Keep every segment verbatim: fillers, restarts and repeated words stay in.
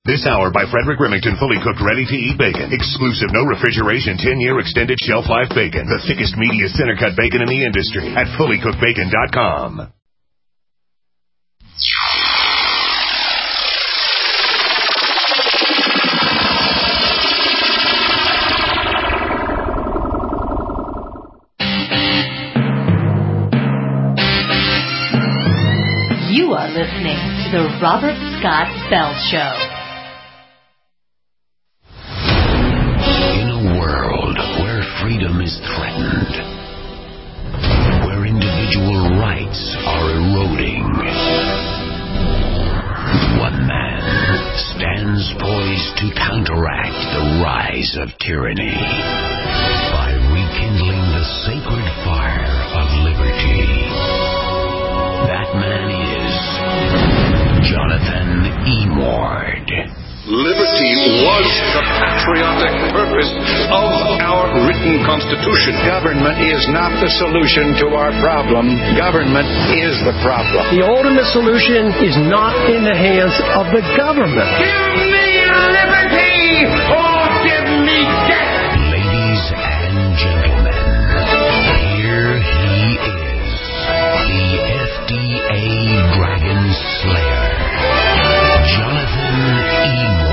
This hour by Frederick Remington, fully cooked, ready-to-eat bacon. Exclusive, no refrigeration, ten-year extended shelf life bacon. The thickest, meatiest, center-cut bacon in the industry at fully cooked bacon dot com. You are listening to the Robert Scott Bell Show. In a world where freedom is threatened, where individual rights are eroding, one man stands poised to counteract the rise of tyranny by rekindling the sacred fire of liberty. That man is Jonathan Emord. Liberty was the patriotic purpose of our written Constitution. Government is not the solution to our problem. Government is the problem. The ultimate solution is not in the hands of the government. Give me liberty or give me death. Ladies and gentlemen, here he is, the F D A Dragon Slayer, Jonathan Emord.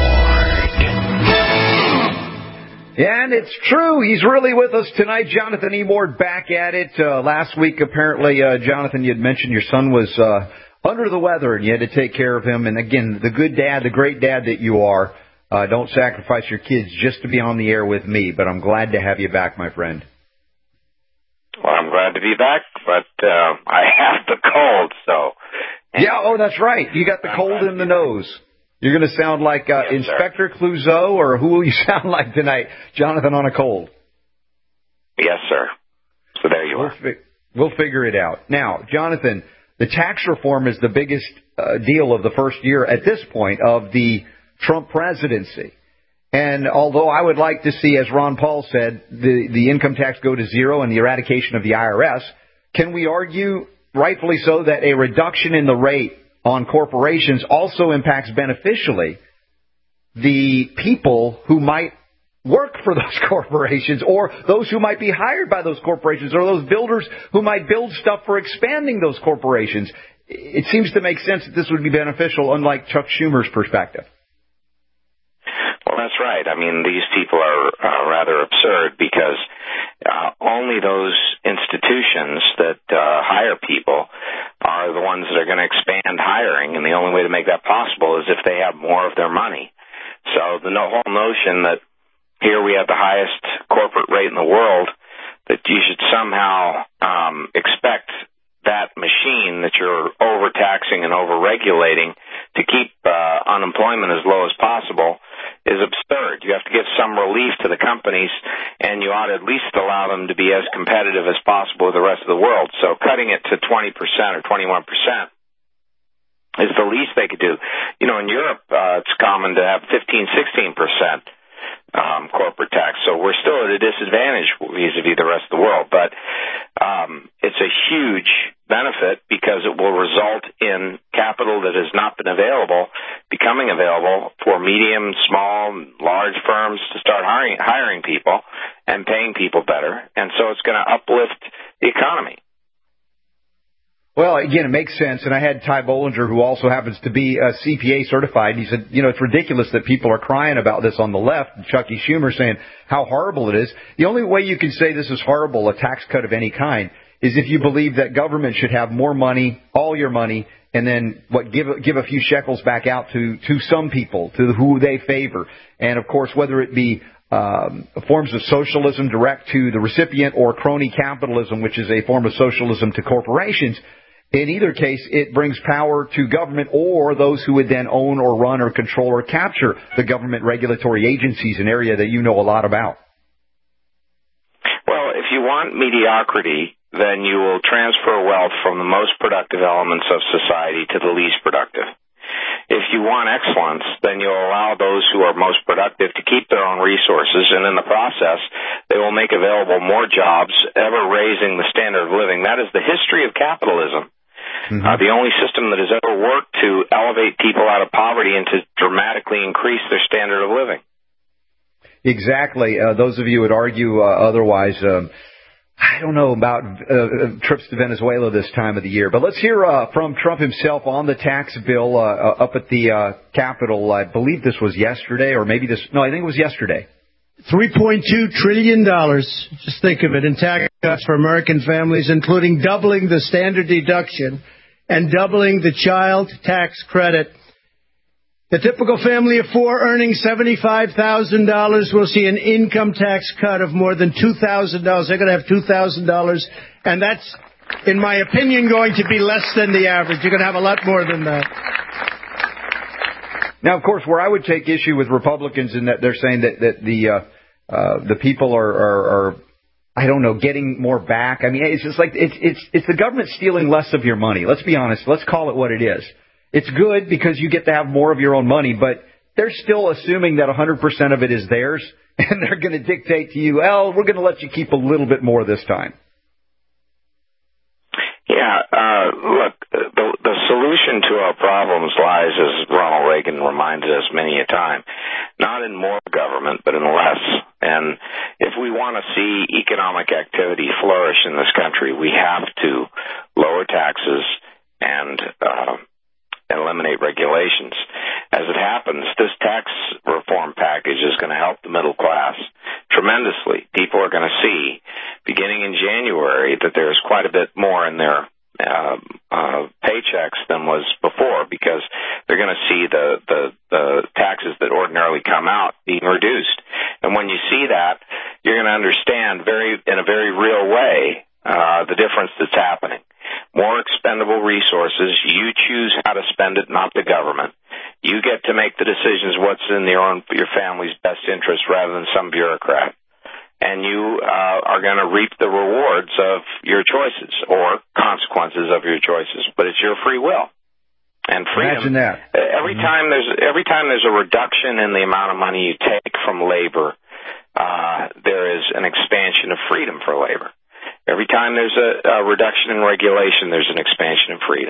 And it's true, he's really with us tonight. Jonathan Emord back at it. Uh, last week, apparently, uh, Jonathan, you had mentioned your son was uh, under the weather and you had to take care of him. And again, the good dad, the great dad that you are, uh, don't sacrifice your kids just to be on the air with me. But I'm glad to have you back, my friend. Well, I'm glad to be back, but uh, I have the cold, so... Yeah, oh, that's right. You got the cold in the nose. You're going to sound like uh, yes, Inspector sir. Clouseau, or who will you sound like tonight? Jonathan on a cold. Yes, sir. So there you we'll are. Fi- we'll figure it out. Now, Jonathan, the tax reform is the biggest uh, deal of the first year at this point of the Trump presidency. And although I would like to see, as Ron Paul said, the, the income tax go to zero and the eradication of the I R S, can we argue, rightfully so, that a reduction in the rate on corporations also impacts beneficially the people who might work for those corporations, or those who might be hired by those corporations, or those builders who might build stuff for expanding those corporations? It seems to make sense that this would be beneficial, unlike Chuck Schumer's perspective. Well, that's right. I mean, these people are uh, rather absurd because uh, only those institutions that uh, hire people are the ones that are going to expand hiring, and the only way to make that possible is if they have more of their money. So the no- whole notion that here we have the highest corporate rate in the world, that you should somehow um, expect that machine that you're overtaxing and overregulating to keep uh, unemployment as low as possible is absurd. You have to give some relief to the companies, and you ought to at least allow them to be as competitive as possible with the rest of the world. So cutting it to twenty percent or twenty-one percent is the least they could do. You know, in Europe, uh, it's common to have fifteen, sixteen percent um, corporate tax. So we're still at a disadvantage vis-a-vis the rest of the world. But um, it's a huge benefit because it will result in capital that has not been available becoming available for medium, small, large firms to start hiring, hiring people and paying people better. And so it's going to uplift the economy. Well, again, it makes sense. And I had Ty Bollinger, who also happens to be uh, C P A certified. He said, you know, it's ridiculous that people are crying about this on the left. And Chucky Schumer saying how horrible it is. The only way you can say this is horrible, a tax cut of any kind, is if you believe that government should have more money, all your money, and then what give give a few shekels back out to, to some people, to who they favor. And, of course, whether it be um, forms of socialism direct to the recipient or crony capitalism, which is a form of socialism to corporations, in either case, it brings power to government or those who would then own or run or control or capture the government regulatory agencies, an area that you know a lot about. Well, if you want mediocrity, then you will transfer wealth from the most productive elements of society to the least productive. If you want excellence, then you'll allow those who are most productive to keep their own resources, and in the process, they will make available more jobs, ever raising the standard of living. That is the history of capitalism. Mm-hmm. Uh, the only system that has ever worked to elevate people out of poverty and to dramatically increase their standard of living. Exactly. Uh, those of you would argue uh, otherwise. Um, I don't know about uh, trips to Venezuela this time of the year, but let's hear uh, from Trump himself on the tax bill uh, up at the uh, Capitol. I believe this was yesterday, or maybe this. No, I think it was yesterday. three point two trillion dollars, just think of it, in tax cuts for American families, including doubling the standard deduction and doubling the child tax credit. The typical family of four earning seventy-five thousand dollars will see an income tax cut of more than two thousand dollars. They're going to have two thousand dollars, and that's, in my opinion, going to be less than the average. You're going to have a lot more than that. Now, of course, where I would take issue with Republicans in that they're saying that, that the uh, uh, the people are, are, are, I don't know, getting more back. I mean, it's just like it's it's it's the government stealing less of your money. Let's be honest. Let's call it what it is. It's good because you get to have more of your own money, but they're still assuming that one hundred percent of it is theirs, and they're going to dictate to you, well, we're going to let you keep a little bit more this time. Yeah, uh, look, the, the solution to our problems lies, as Ronald Reagan reminded us many a time, not in more government, but in less. And if we want to see economic activity flourish in this country, we have to lower taxes and uh, eliminate regulations. As it happens, this tax reform package is going to help the middle class tremendously. People are going to see, beginning in January, that there's quite a bit more in their uh, uh, paychecks than was before, because they're going to see the, the, the taxes that ordinarily come out being reduced. And when you see that, you're going to understand very in a very real way uh, the difference that's happening. More expendable resources. You choose how to spend it, not the government. You get to make the decisions what's in your own, your family's best interest rather than some bureaucrat. And you uh, are going to reap the rewards of your choices or consequences of your choices. But it's your free will. And freedom. Imagine that. Every mm-hmm. time there's every time there's a reduction in the amount of money you take from labor, uh, there is an expansion of freedom for labor. Every time there's a, a reduction in regulation, there's an expansion in freedom.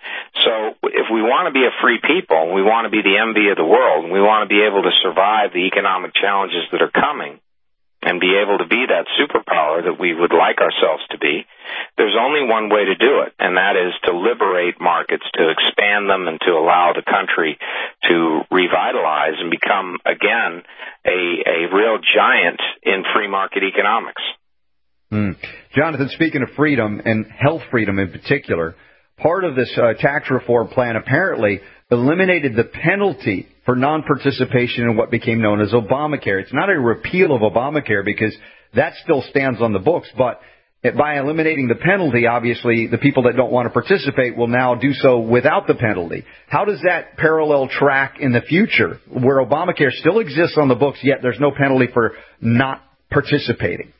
So if we want to be a free people, we want to be the envy of the world, and we want to be able to survive the economic challenges that are coming and be able to be that superpower that we would like ourselves to be, there's only one way to do it, and that is to liberate markets, to expand them, and to allow the country to revitalize and become, again, a, a real giant in free market economics. Mm. Jonathan, speaking of freedom and health freedom in particular, part of this uh, tax reform plan apparently eliminated the penalty for non-participation in what became known as Obamacare. It's not a repeal of Obamacare because that still stands on the books, but by eliminating the penalty, obviously the people that don't want to participate will now do so without the penalty. How does that parallel track in the future where Obamacare still exists on the books, yet there's no penalty for not participating?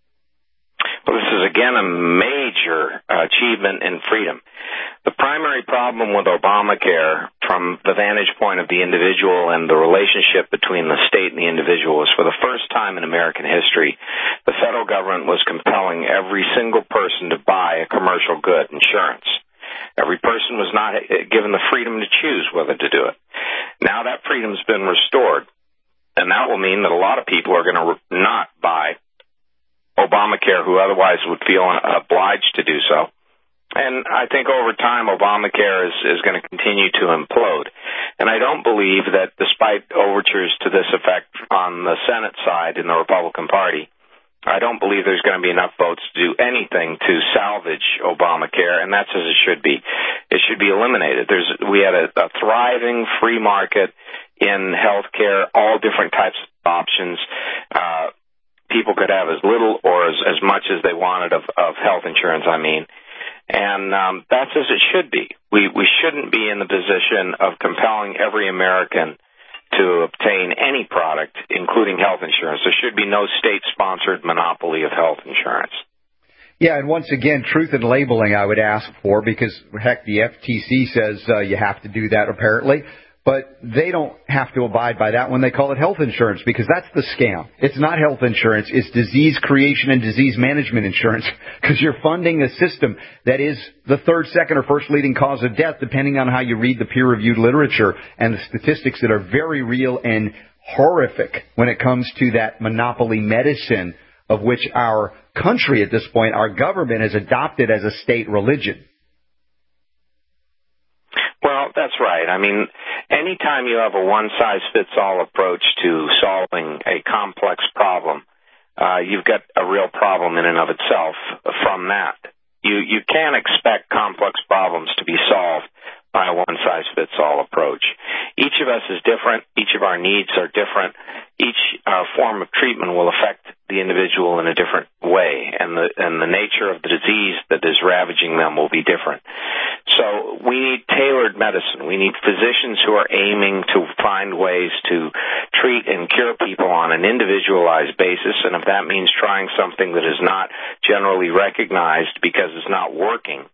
Well, this is, again, a major uh, achievement in freedom. The primary problem with Obamacare, from the vantage point of the individual and the relationship between the state and the individual, is for the first time in American history, the federal government was compelling every single person to buy a commercial good, insurance. Every person was not given the freedom to choose whether to do it. Now that freedom's been restored, and that will mean that a lot of people are going to not buy Obamacare who otherwise would feel obliged to do so. And I think over time Obamacare is, is going to continue to implode. And I don't believe that despite overtures to this effect on the Senate side in the Republican Party, I don't believe there's going to be enough votes to do anything to salvage Obamacare, and that's as it should be. It should be eliminated. There's we had a, a thriving free market in health care, all different types of options. Uh, people could have as little or as, as much as they wanted of, of health insurance, I mean. And um, that's as it should be. We we shouldn't be in the position of compelling every American to obtain any product, including health insurance. There should be no state-sponsored monopoly of health insurance. Yeah, and once again, truth in labeling I would ask for, because, heck, the F T C says uh, you have to do that apparently. But they don't have to abide by that when they call it health insurance, because that's the scam. It's not health insurance. It's disease creation and disease management insurance, because you're funding a system that is the third, second, or first leading cause of death, depending on how you read the peer-reviewed literature and the statistics that are very real and horrific when it comes to that monopoly medicine of which our country at this point, our government, has adopted as a state religion. Well, that's right. I mean, anytime you have a one-size-fits-all approach to solving a complex problem, uh, you've got a real problem in and of itself from that. You, you can't expect complex problems to be solved by a one-size-fits-all approach. Each of us is different. Each of our needs are different. Each uh, form of treatment will affect the individual in a different way, and the and the nature of the disease that is ravaging them will be different. So we need tailored medicine. We need physicians who are aiming to find ways to treat and cure people on an individualized basis, and if that means trying something that is not generally recognized because it's not working,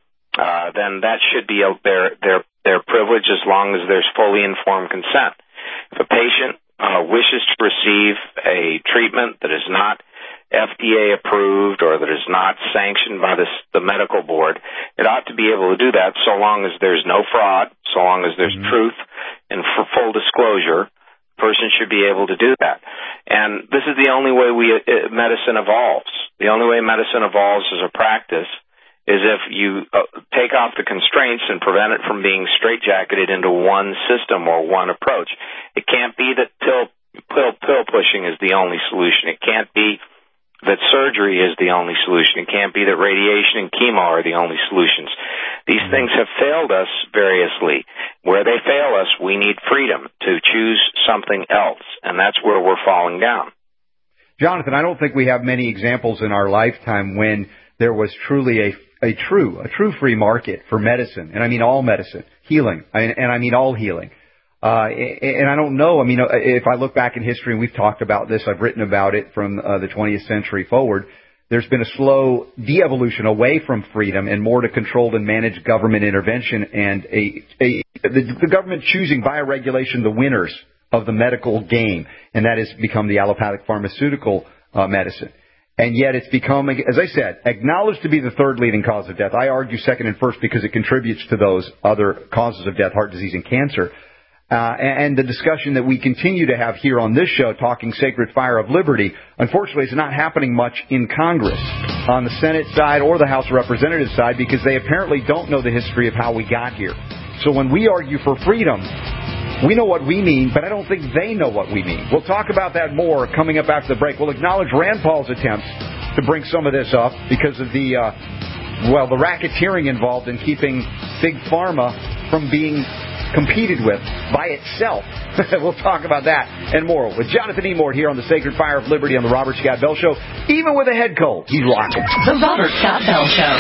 uh, then that should be their their their privilege as long as there's fully informed consent. If a patient uh, wishes to receive a treatment that is not F D A approved or that is not sanctioned by the, the medical board, it ought to be able to do that so long as there's no fraud, so long as there's mm-hmm. truth and for full disclosure. A person should be able to do that. And this is the only way we uh, medicine evolves. The only way medicine evolves as a practice is if you uh, take off the constraints and prevent it from being straitjacketed into one system or one approach. It can't be that pill, pill, pill pushing is the only solution. It can't be that surgery is the only solution. It can't be that radiation and chemo are the only solutions. These things have failed us variously. Where they fail us, we need freedom to choose something else, and that's where we're falling down. Jonathan, I don't think we have many examples in our lifetime when there was truly a a true, a true free market for medicine, and I mean all medicine, healing, and I mean all healing. Uh, and I don't know, I mean, if I look back in history, and we've talked about this, I've written about it from uh, the twentieth century forward, there's been a slow de-evolution away from freedom and more to controlled and managed government intervention and a, a the, the government choosing via regulation the winners of the medical game, and that has become the allopathic pharmaceutical uh, medicine. And yet it's become, as I said, acknowledged to be the third leading cause of death. I argue second and first because it contributes to those other causes of death, heart disease and cancer. Uh, and the discussion that we continue to have here on this show, talking Sacred Fire of Liberty, unfortunately is not happening much in Congress on the Senate side or the House of Representatives side because they apparently don't know the history of how we got here. So when we argue for freedom, we know what we mean, but I don't think they know what we mean. We'll talk about that more coming up after the break. We'll acknowledge Rand Paul's attempts to bring some of this up because of the, uh, well, the racketeering involved in keeping Big Pharma from being competed with by itself. We'll talk about that and more with Jonathan Emord here on the Sacred Fire of Liberty on the Robert Scott Bell Show. Even with a head cold, he's rocking. The Robert Scott Bell Show.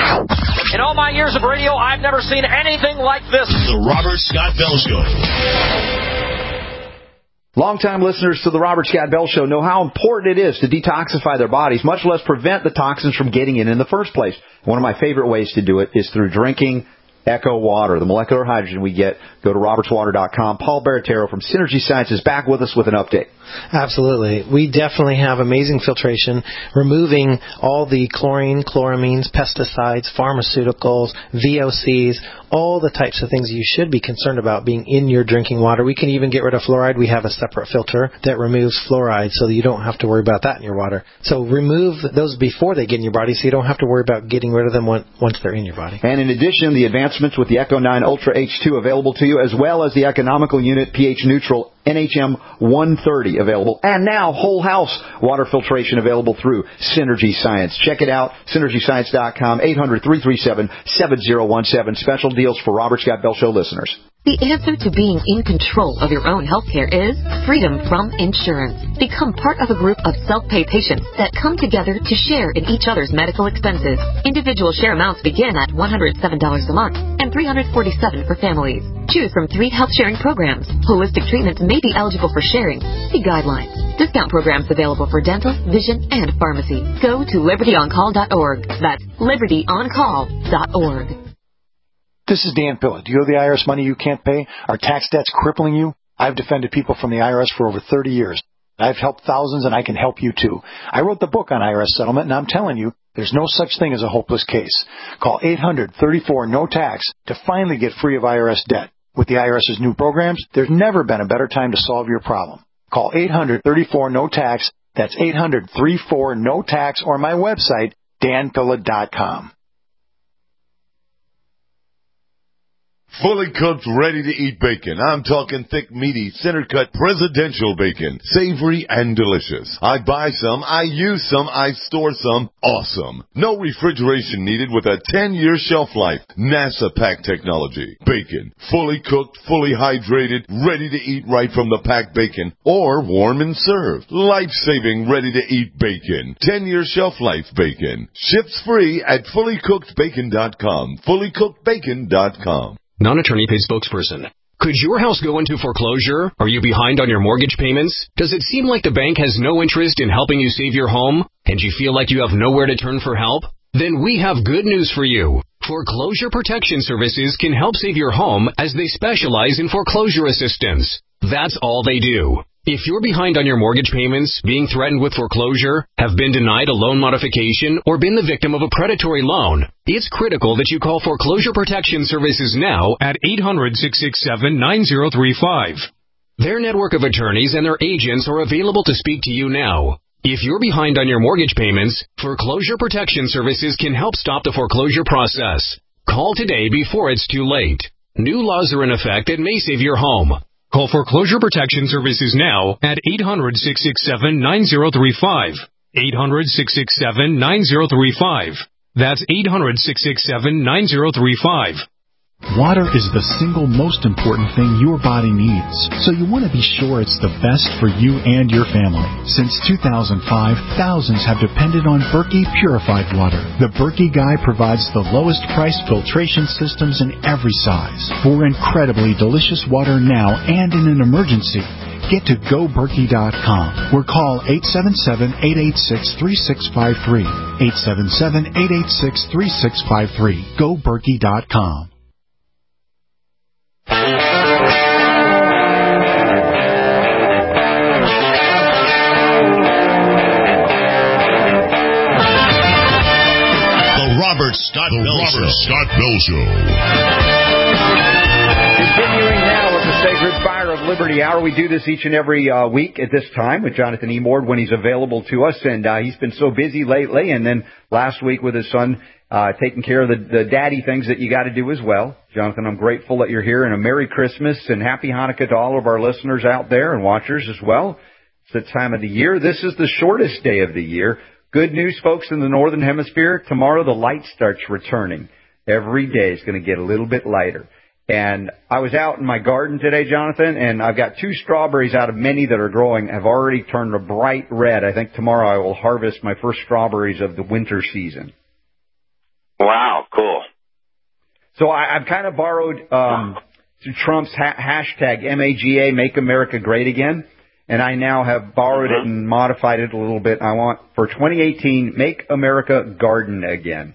In all my years of radio, I've never seen anything like this. The Robert Scott Bell Show. Longtime listeners to the Robert Scott Bell Show know how important it is to detoxify their bodies, much less prevent the toxins from getting in in the first place. One of my favorite ways to do it is through drinking Echo Water, the molecular hydrogen we get. Go to roberts water dot com. Paul Baratero from Synergy Science is back with us with an update. Absolutely. We definitely have amazing filtration, removing all the chlorine, chloramines, pesticides, pharmaceuticals, V O Cs, all the types of things you should be concerned about being in your drinking water. We can even get rid of fluoride. We have a separate filter that removes fluoride so that you don't have to worry about that in your water. So remove those before they get in your body so you don't have to worry about getting rid of them once they're in your body. And in addition, the advancements with the Echo nine Ultra H two available to you, as well as the economical unit pH neutral N H M one thirty available, and now whole house water filtration available through Synergy Science. Check it out, synergy science dot com, eight hundred, three three seven, seven zero one seven. Special deals for Robert Scott Bell Show listeners. The answer to being in control of your own health care is freedom from insurance. Become part of a group of self-pay patients that come together to share in each other's medical expenses. Individual share amounts begin at one hundred seven dollars a month and three hundred forty-seven dollars for families. Choose from three health sharing programs. Holistic treatments may be eligible for sharing. See guidelines. Discount programs available for dental, vision, and pharmacy. Go to liberty on call dot org. That's liberty on call dot org. This is Dan Pilla. Do you owe the I R S money you can't pay? Are tax debts crippling you? I've defended people from the I R S for over thirty years. I've helped thousands, and I can help you too. I wrote the book on I R S settlement, and I'm telling you, there's no such thing as a hopeless case. Call eight hundred, thirty-four, no tax to finally get free of I R S debt. With the IRS's new programs, there's never been a better time to solve your problem. Call eight hundred, thirty-four, no tax. That's eight hundred, thirty-four, no tax, or my website, dan pilla dot com. Fully cooked, ready-to-eat bacon. I'm talking thick, meaty, center-cut presidential bacon. Savory and delicious. I buy some, I use some, I store some. Awesome. No refrigeration needed with a ten-year shelf life. NASA pack technology. Bacon. Fully cooked, fully hydrated, ready to eat right from the packed bacon. Or warm and served. Life-saving, ready-to-eat bacon. ten-year shelf life bacon. Ships free at fully cooked bacon dot com. fully cooked bacon dot com. Non-attorney paid spokesperson. Could your house go into foreclosure? Are you behind on your mortgage payments? Does it seem like the bank has no interest in helping you save your home? And you feel like you have nowhere to turn for help? Then we have good news for you. Foreclosure Protection Services can help save your home as they specialize in foreclosure assistance. That's all they do. If you're behind on your mortgage payments, being threatened with foreclosure, have been denied a loan modification, or been the victim of a predatory loan, it's critical that you call Foreclosure Protection Services now at eight hundred, six six seven, nine zero three five. Their network of attorneys and their agents are available to speak to you now. If you're behind on your mortgage payments, Foreclosure Protection Services can help stop the foreclosure process. Call today before it's too late. New laws are in effect that may save your home. Call Foreclosure Protection Services now at eight hundred, six six seven, nine zero three five. eight hundred, six six seven, nine zero three five. That's eight hundred, six six seven, nine zero three five. Water is the single most important thing your body needs, so you want to be sure it's the best for you and your family. Since two thousand five, thousands have depended on Berkey purified water. The Berkey Guy provides the lowest price filtration systems in every size for incredibly delicious water now and in an emergency. Get to go berkey dot com or call eight seven seven, eight eight six, three six five three. eight seven seven, eight eight six, three six five three. go berkey dot com. The Robert Scott the Bell Robert Show. Scott Bell Show. Continuing now with the Sacred Fire of Liberty Hour. We do this each and every uh, week at this time with Jonathan E. Mord when he's available to us, and uh, he's been so busy lately. And then last week with his son, uh, taking care of the, the daddy things that you got to do as well. Jonathan, I'm grateful that you're here, and a Merry Christmas and Happy Hanukkah to all of our listeners out there and watchers as well. It's the time of the year. This is the shortest day of the year. Good news, folks, in the Northern Hemisphere. Tomorrow the light starts returning. Every day is going to get a little bit lighter. And I was out in my garden today, Jonathan, and I've got two strawberries out of many that are growing, have already turned a bright red. I think tomorrow I will harvest my first strawberries of the winter season. Wow, cool. So I, I've kind of borrowed um, Trump's ha- hashtag M A G A, Make America Great Again, and I now have borrowed mm-hmm. it and modified it a little bit. I want, for twenty eighteen, Make America Garden Again.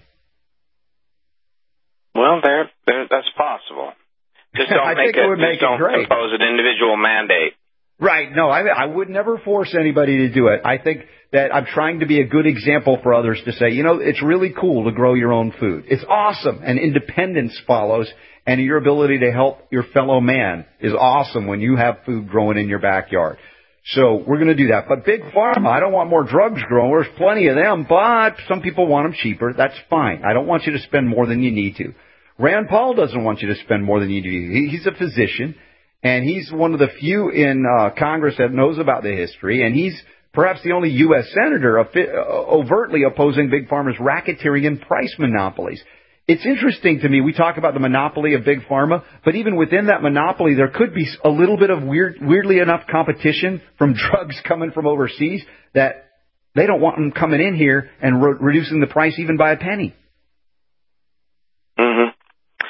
Well, there, there that's possible. Just don't I make think it, it, would make just don't it great. impose an individual mandate. Right. No, I, I would never force anybody to do it. I think that I'm trying to be a good example for others to say, you know, it's really cool to grow your own food. It's awesome. And independence follows. And your ability to help your fellow man is awesome when you have food growing in your backyard. So we're going to do that. But Big Pharma, I don't want more drugs growing. There's plenty of them, but some people want them cheaper. That's fine. I don't want you to spend more than you need to. Rand Paul doesn't want you to spend more than you need. He's a physician, and he's one of the few in uh, Congress that knows about the history, and he's perhaps the only U S senator overtly opposing Big Pharma's racketeering and price monopolies. It's interesting to me, we talk about the monopoly of Big Pharma, but even within that monopoly, there could be a little bit of weird, weirdly enough competition from drugs coming from overseas that they don't want them coming in here and re- reducing the price even by a penny. Mm-hmm.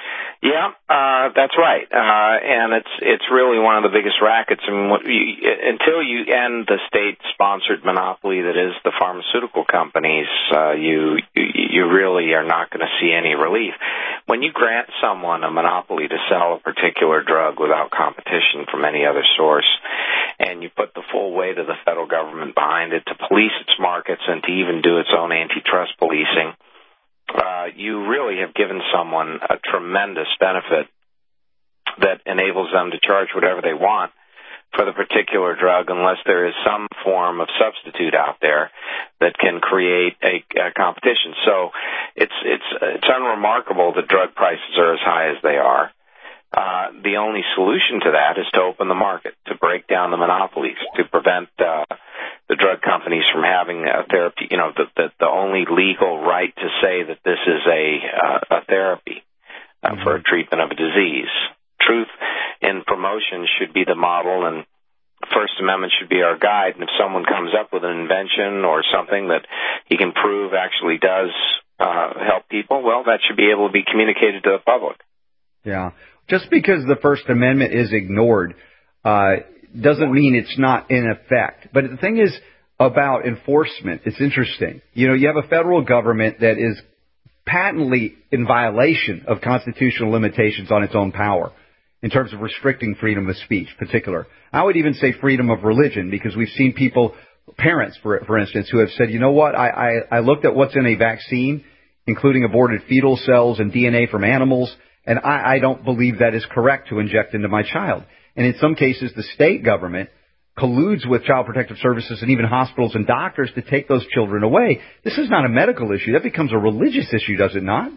Yeah, uh, that's right. Uh, and it's it's really one of the biggest rackets. I mean, what you, until you end the state-sponsored monopoly that is the pharmaceutical companies, uh, you you really are not going to see any relief. When you grant someone a monopoly to sell a particular drug without competition from any other source, and you put the full weight of the federal government behind it to police its markets and to even do its own antitrust policing, Uh, you really have given someone a tremendous benefit that enables them to charge whatever they want for the particular drug unless there is some form of substitute out there that can create a, a competition. So it's it's it's unremarkable that drug prices are as high as they are. Uh, the only solution to that is to open the market, to break down the monopolies, to prevent uh, the drug companies from having a therapy, you know, the, the, the only legal right to say that this is a, uh, a therapy uh, for a treatment of a disease. Truth in promotion should be the model, and the First Amendment should be our guide. And if someone comes up with an invention or something that he can prove actually does uh, help people, well, that should be able to be communicated to the public. Yeah. Just because the First Amendment is ignored uh, doesn't mean it's not in effect. But the thing is about enforcement, it's interesting. You know, you have a federal government that is patently in violation of constitutional limitations on its own power in terms of restricting freedom of speech, particular. I would even say freedom of religion, because we've seen people, parents, for, for instance, who have said, you know what, I, I, I looked at what's in a vaccine, including aborted fetal cells and D N A from animals, and I, I don't believe that is correct to inject into my child. And in some cases, the state government colludes with Child Protective Services and even hospitals and doctors to take those children away. This is not a medical issue. That becomes a religious issue, does it not?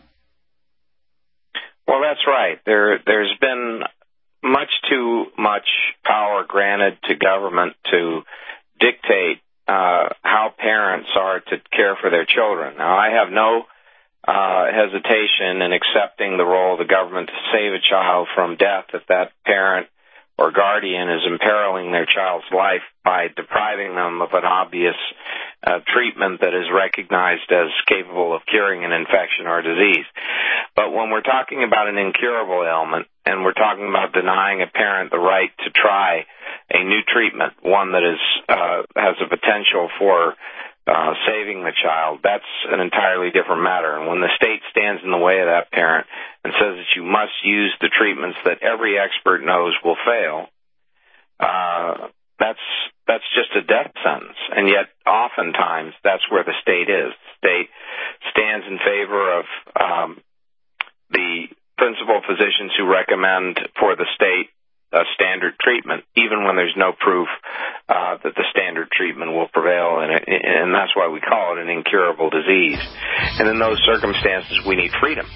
Well, that's right. There, there's been much too much power granted to government to dictate uh, how parents are to care for their children. Now, I have no Uh, hesitation in accepting the role of the government to save a child from death if that parent or guardian is imperiling their child's life by depriving them of an obvious uh, treatment that is recognized as capable of curing an infection or disease. But when we're talking about an incurable ailment and we're talking about denying a parent the right to try a new treatment, one that is uh, has a potential for Uh, saving the child, that's an entirely different matter. And when the state stands in the way of that parent and says that you must use the treatments that every expert knows will fail, uh, that's that's just a death sentence. And yet, oftentimes, that's where the state is. The state stands in favor of um, the principal physicians who recommend for the state a standard treatment, even when there's no proof uh, that the standard treatment will prevail, and, it, and that's why we call it an incurable disease. And in those circumstances, we need freedom.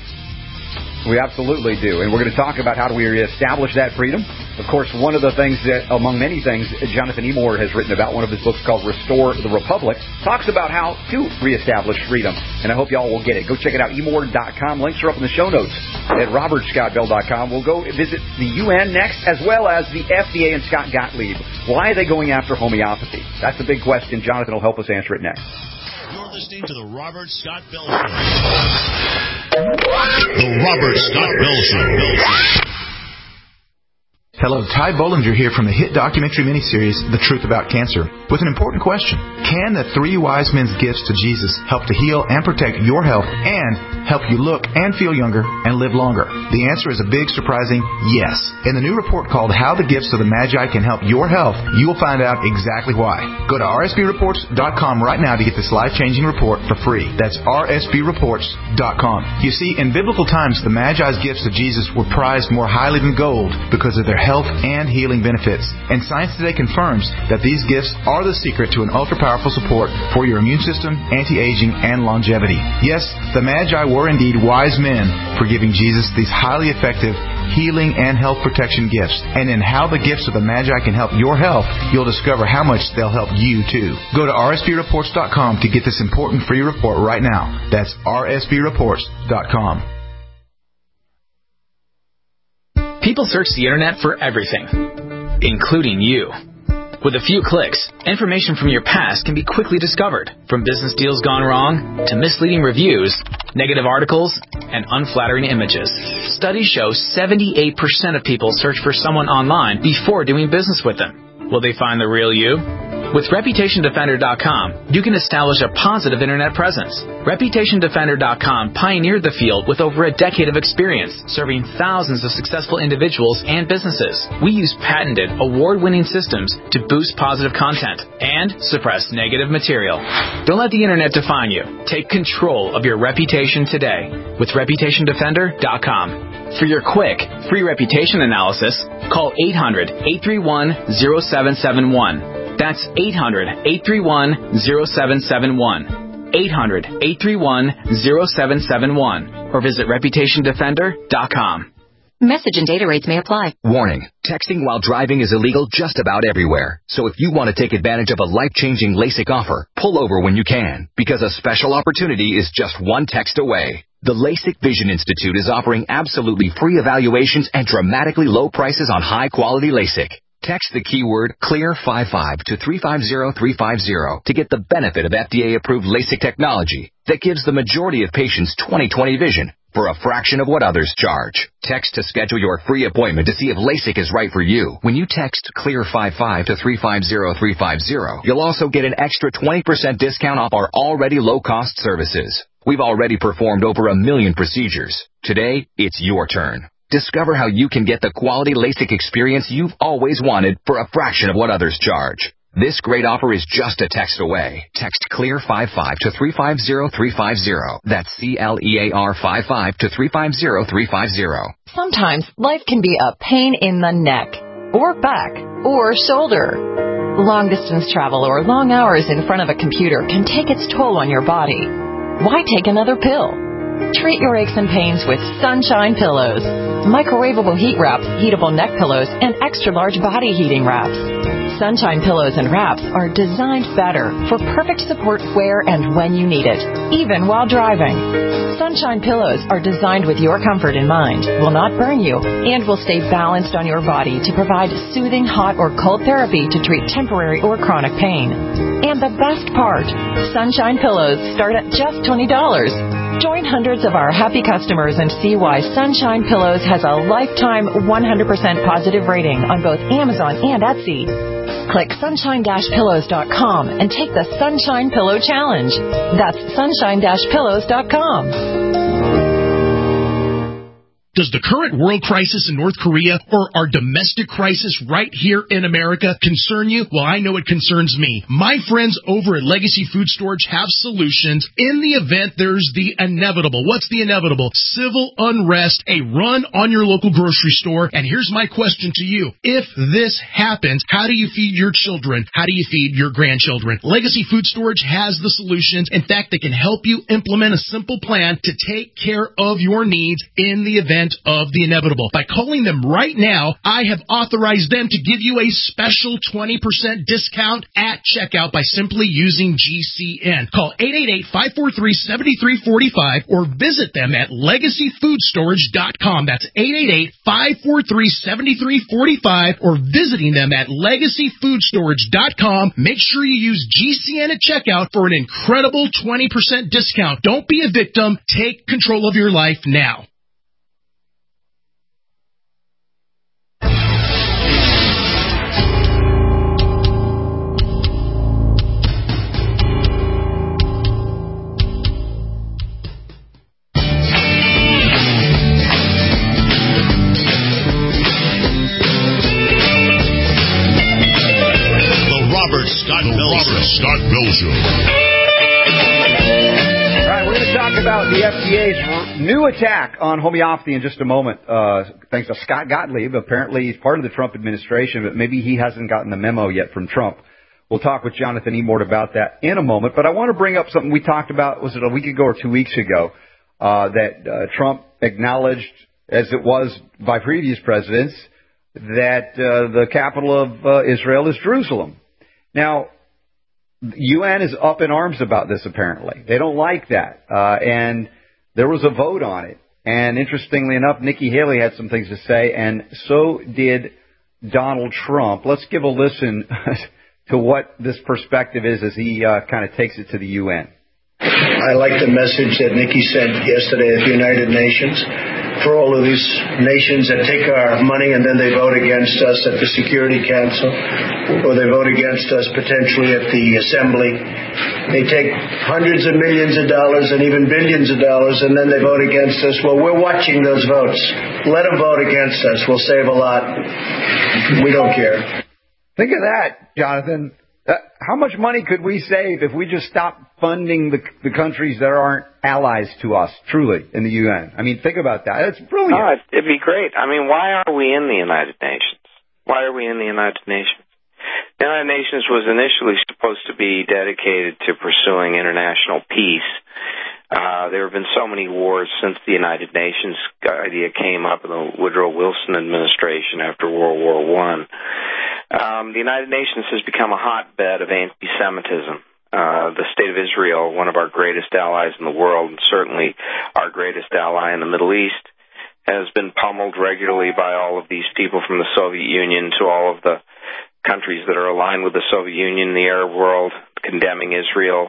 We absolutely do, and we're going to talk about how do we reestablish that freedom. Of course, one of the things that, among many things, Jonathan Emord has written about, one of his books called Restore the Republic, talks about how to reestablish freedom, and I hope y'all will get it. Go check it out, emord dot com. Links are up in the show notes at robert scott bell dot com. We'll go visit the U N next, as well as the F D A and Scott Gottlieb. Why are they going after homeopathy? That's a big question. Jonathan will help us answer it next. You're listening to the Robert Scott Bell Show. The Robert Scott Bell Show. Hello, Ty Bollinger here from the hit documentary miniseries, The Truth About Cancer, with an important question. Can the three wise men's gifts to Jesus help to heal and protect your health and help you look and feel younger and live longer? The answer is a big, surprising yes. In the new report called How the Gifts of the Magi Can Help Your Health, you will find out exactly why. Go to r s b reports dot com right now to get this life-changing report for free. That's r s b reports dot com. You see, in biblical times, the Magi's gifts to Jesus were prized more highly than gold because of their health and healing benefits. And science today confirms that these gifts are the secret to an ultra-powerful support for your immune system, anti-aging, and longevity. Yes, the Magi were indeed wise men for giving Jesus these highly effective healing and health protection gifts. And in How the Gifts of the Magi Can Help Your Health, you'll discover how much they'll help you too. Go to r s b reports dot com to get this important free report right now. That's r s b reports dot com. People search the internet for everything, including you. With a few clicks, information from your past can be quickly discovered, from business deals gone wrong to misleading reviews negative articles, and unflattering images. Studies show seventy-eight percent of people search for someone online before doing business with them. Will they find the real you? With Reputation Defender dot com, you can establish a positive internet presence. Reputation Defender dot com pioneered the field with over a decade of experience, serving thousands of successful individuals and businesses. We use patented, award-winning systems to boost positive content and suppress negative material. Don't let the internet define you. Take control of your reputation today with Reputation Defender dot com. For your quick, free reputation analysis, call eight hundred, eight three one, zero seven seven one. That's eight hundred, eight three one, zero seven seven one. eight hundred, eight three one, zero seven seven one. Or visit Reputation Defender dot com. Message and data rates may apply. Warning. Texting while driving is illegal just about everywhere. So if you want to take advantage of a life-changing LASIK offer, pull over when you can, because a special opportunity is just one text away. The LASIK Vision Institute is offering absolutely free evaluations and dramatically low prices on high-quality LASIK. Text the keyword CLEAR fifty-five to three five zero three five zero to get the benefit of F D A-approved LASIK technology that gives the majority of patients twenty twenty vision for a fraction of what others charge. Text to schedule your free appointment to see if LASIK is right for you. When you text CLEAR fifty-five to three five zero three five zero, you'll also get an extra twenty percent discount off our already low-cost services. We've already performed over a million procedures. Today, it's your turn. Discover how you can get the quality LASIK experience you've always wanted for a fraction of what others charge. This great offer is just a text away. Text CLEAR fifty-five to three five zero three five zero. That's C L E A R fifty-five to three five zero three five zero. Sometimes life can be a pain in the neck, or back, or shoulder. Long-distance travel or long hours in front of a computer can take its toll on your body. Why take another pill? Treat your aches and pains with Sunshine Pillows. Microwavable heat wraps, heatable neck pillows, and extra-large body heating wraps. Sunshine Pillows and wraps are designed better for perfect support where and when you need it, even while driving. Sunshine Pillows are designed with your comfort in mind, will not burn you, and will stay balanced on your body to provide soothing hot or cold therapy to treat temporary or chronic pain. And the best part, Sunshine Pillows start at just twenty dollars. Join hundreds of our happy customers and see why Sunshine Pillows has a lifetime one hundred percent positive rating on both Amazon and Etsy. Click sunshine dash pillows dot com and take the Sunshine Pillow Challenge. That's sunshine dash pillows dot com. Does the current world crisis in North Korea or our domestic crisis right here in America concern you? Well, I know it concerns me. My friends over at Legacy Food Storage have solutions in the event there's the inevitable. What's the inevitable? Civil unrest, a run on your local grocery store. And here's my question to you. If this happens, how do you feed your children? How do you feed your grandchildren? Legacy Food Storage has the solutions. In fact, they can help you implement a simple plan to take care of your needs in the event of the inevitable. By calling them right now, I have authorized them to give you a special twenty percent discount at checkout by simply using G C N. Call eight eight eight, five four three, seven three four five or visit them at legacy food storage dot com. That's eight eight eight, five four three, seven three four five or visiting them at legacy food storage dot com. Make sure you use G C N at checkout for an incredible twenty percent discount. Don't be a victim. Take control of your life now. Scott the Bell Robert Show. Scott Bell Show. All right, we're going to talk about the F D A's new attack on homeopathy in just a moment. Uh, thanks to Scott Gottlieb. Apparently, he's part of the Trump administration, but maybe he hasn't gotten the memo yet from Trump. We'll talk with Jonathan Emord about that in a moment. But I want to bring up something we talked about, was it a week ago or two weeks ago, uh, that uh, Trump acknowledged, as it was by previous presidents, that uh, the capital of uh, Israel is Jerusalem. Now, the U N is up in arms about this, apparently. They don't like that. Uh, and there was a vote on it. And interestingly enough, Nikki Haley had some things to say, and so did Donald Trump. Let's give a listen to what this perspective is as he uh, kind of takes it to the U N. I like the message that Nikki sent yesterday at the United Nations for all of these nations that take our money and then they vote against us at the Security Council, or they vote against us potentially at the Assembly. They take hundreds of millions of dollars and even billions of dollars, and then they vote against us. Well, we're watching those votes. Let them vote against us. We'll save a lot. We don't care. Think of that, Jonathan. Uh, how much money could we save if we just stopped funding the, the countries that aren't allies to us, truly, in the U N? I mean, think about that. It's brilliant. Oh, it'd be great. I mean, why are we in the United Nations? Why are we in the United Nations? The United Nations was initially supposed to be dedicated to pursuing international peace. Uh, there have been so many wars since the United Nations idea came up in the Woodrow Wilson administration after World War One. Um, the United Nations has become a hotbed of anti-Semitism. Uh, the State of Israel, one of our greatest allies in the world, and certainly our greatest ally in the Middle East, has been pummeled regularly by all of these people from the Soviet Union to all of the countries that are aligned with the Soviet Union, the Arab world, condemning Israel,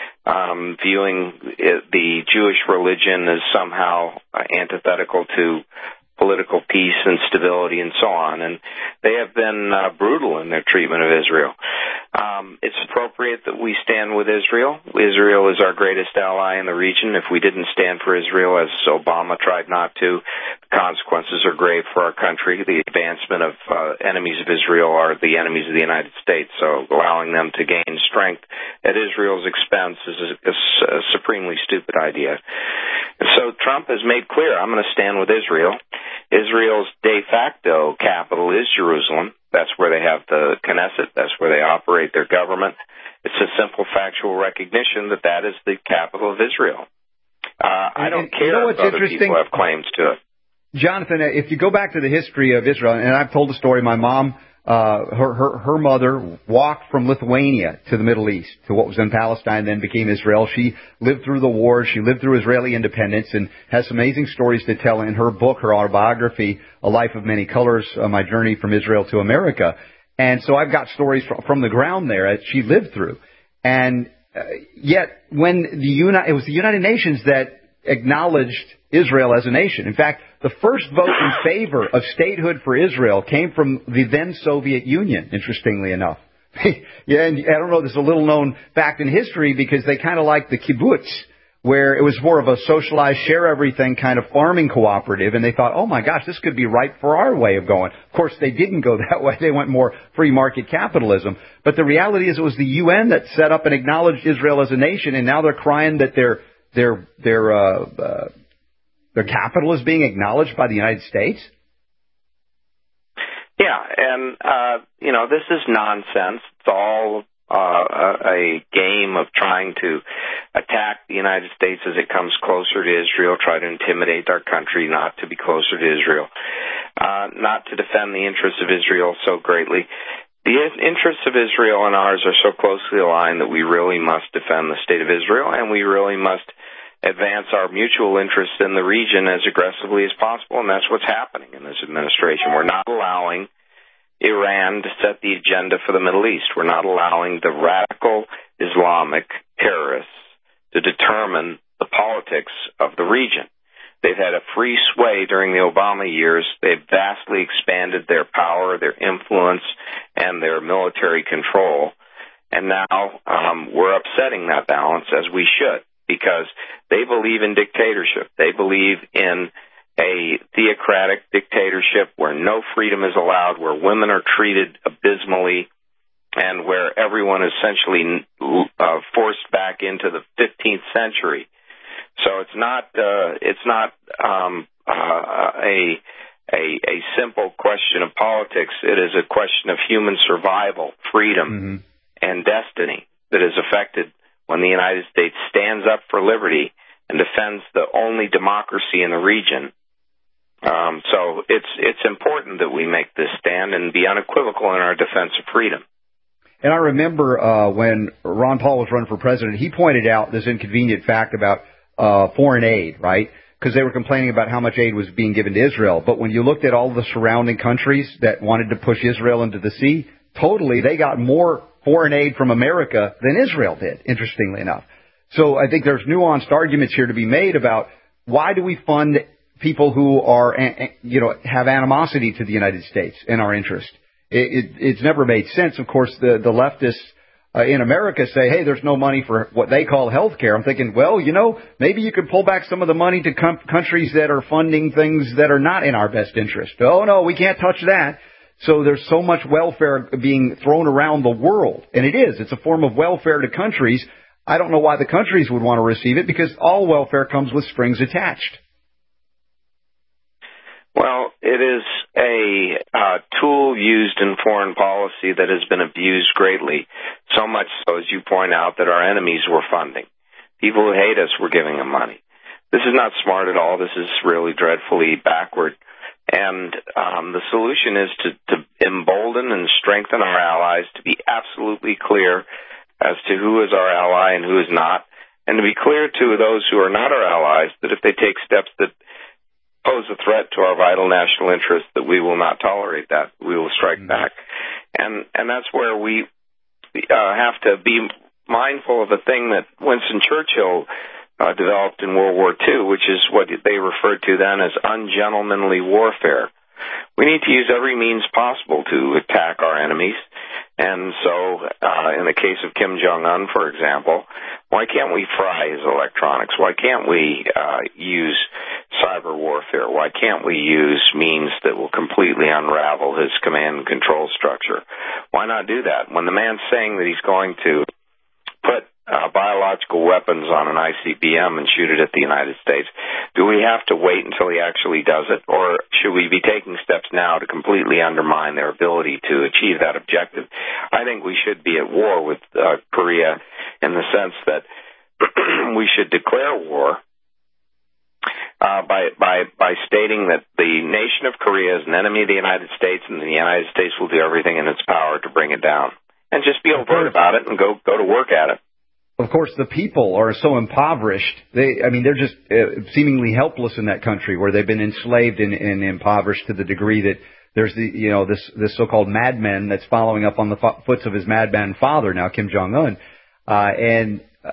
um, viewing it, the Jewish religion as somehow uh, antithetical to political peace and stability and so on. And they have been uh, brutal in their treatment of Israel. Um, it's appropriate that we stand with Israel. Israel is our greatest ally in the region. If we didn't stand for Israel, as Obama tried not to, the consequences are grave for our country. The advancement of uh, enemies of Israel are the enemies of the United States. So allowing them to gain strength at Israel's expense is a, is a supremely stupid idea. And so Trump has made clear, I'm going to stand with Israel. Israel's de facto capital is Jerusalem. That's where they have the Knesset. That's where they operate their government. It's a simple factual recognition that that is the capital of Israel. Uh, I don't care you know if other people have claims to it. Jonathan, if you go back to the history of Israel, and I've told the story, my mom, uh, her, her, her mother walked from Lithuania to the Middle East, to what was then Palestine, then became Israel. She lived through the war. She lived through Israeli independence and has some amazing stories to tell in her book, her autobiography, A Life of Many Colors, uh, My Journey from Israel to America. And so I've got stories from, from the ground there that she lived through. And uh, yet, when the Uni- it was the United Nations that acknowledged Israel as a nation. In fact, the first vote in favor of statehood for Israel came from the then Soviet Union, interestingly enough. Yeah, and I don't know, there's a little known fact in history because they kind of like the kibbutz, where it was more of a socialized, share everything kind of farming cooperative, and they thought, oh my gosh, this could be right for our way of going. Of course, they didn't go that way. They went more free market capitalism. But the reality is it was the U N that set up and acknowledged Israel as a nation, and now they're crying that their their their uh, uh, their capital is being acknowledged by the United States. Yeah, and uh, you know, this is nonsense. It's all uh, a game of trying to attack the United States as it comes closer to Israel, try to intimidate our country not to be closer to Israel, uh, not to defend the interests of Israel so greatly. The interests of Israel and ours are so closely aligned that we really must defend the state of Israel, and we really must advance our mutual interests in the region as aggressively as possible, and that's what's happening in this administration. We're not allowing Iran to set the agenda for the Middle East. We're not allowing the radical Islamic terrorists to determine the politics of the region. They've had a free sway during the Obama years. They've vastly expanded their power, their influence, and their military control. And now um, we're upsetting that balance, as we should, because they believe in dictatorship. They believe in a theocratic dictatorship where no freedom is allowed, where women are treated abysmally, and where everyone is essentially uh, forced back into the fifteenth century. So it's not uh, it's not um, uh, a, a a simple question of politics. It is a question of human survival, freedom, mm-hmm. and destiny that is affected when the United States stands up for liberty and defends the only democracy in the region. Um, so it's it's important that we make this stand and be unequivocal in our defense of freedom. And I remember uh, when Ron Paul was running for president, he pointed out this inconvenient fact about uh, foreign aid, right? Because they were complaining about how much aid was being given to Israel. But when you looked at all the surrounding countries that wanted to push Israel into the sea, totally they got more foreign aid from America than Israel did, interestingly enough. So I think there's nuanced arguments here to be made about why do we fund people who are, you know, have animosity to the United States and our interest. It, it, it's never made sense. Of course, the, the leftists uh, in America say, hey, there's no money for what they call health care. I'm thinking, well, you know, maybe you could pull back some of the money to com- countries that are funding things that are not in our best interest. Oh, no, we can't touch that. So there's so much welfare being thrown around the world. And it is. It's a form of welfare to countries. I don't know why the countries would want to receive it, because all welfare comes with strings attached. Well, it is a uh, tool used in foreign policy that has been abused greatly, so much so, as you point out, that our enemies were funding. People who hate us were giving them money. This is not smart at all. This is really dreadfully backward. And um, the solution is to, to embolden and strengthen our allies, to be absolutely clear as to who is our ally and who is not, and to be clear to those who are not our allies that if they take steps that pose a threat to our vital national interests, that we will not tolerate that. We will strike mm-hmm. back. And and that's where we uh, have to be mindful of a thing that Winston Churchill uh, developed in World War Two, which is what they referred to then as ungentlemanly warfare. We need to use every means possible to attack our enemies. And so, uh, in the case of Kim Jong-un, for example, why can't we fry his electronics? Why can't we uh, use cyber warfare? Why can't we use means that will completely unravel his command and control structure? Why not do that? When the man's saying that he's going to put uh, biological weapons on an I C B M and shoot it at the United States, do we have to wait until he actually does it? Or should we be taking steps now to completely undermine their ability to achieve that objective? I think we should be at war with uh, Korea in the sense that we should declare war uh, by, by, by stating that the nation of Korea is an enemy of the United States, and the United States will do everything in its power to bring it down. And just be overt about it and go, go to work at it. Of course, the people are so impoverished. They, I mean, they're just uh, seemingly helpless in that country, where they've been enslaved and, and impoverished to the degree that there's the, you know, this, this so-called madman that's following up on the fo- foots of his madman father now, Kim Jong-un. Uh, and uh,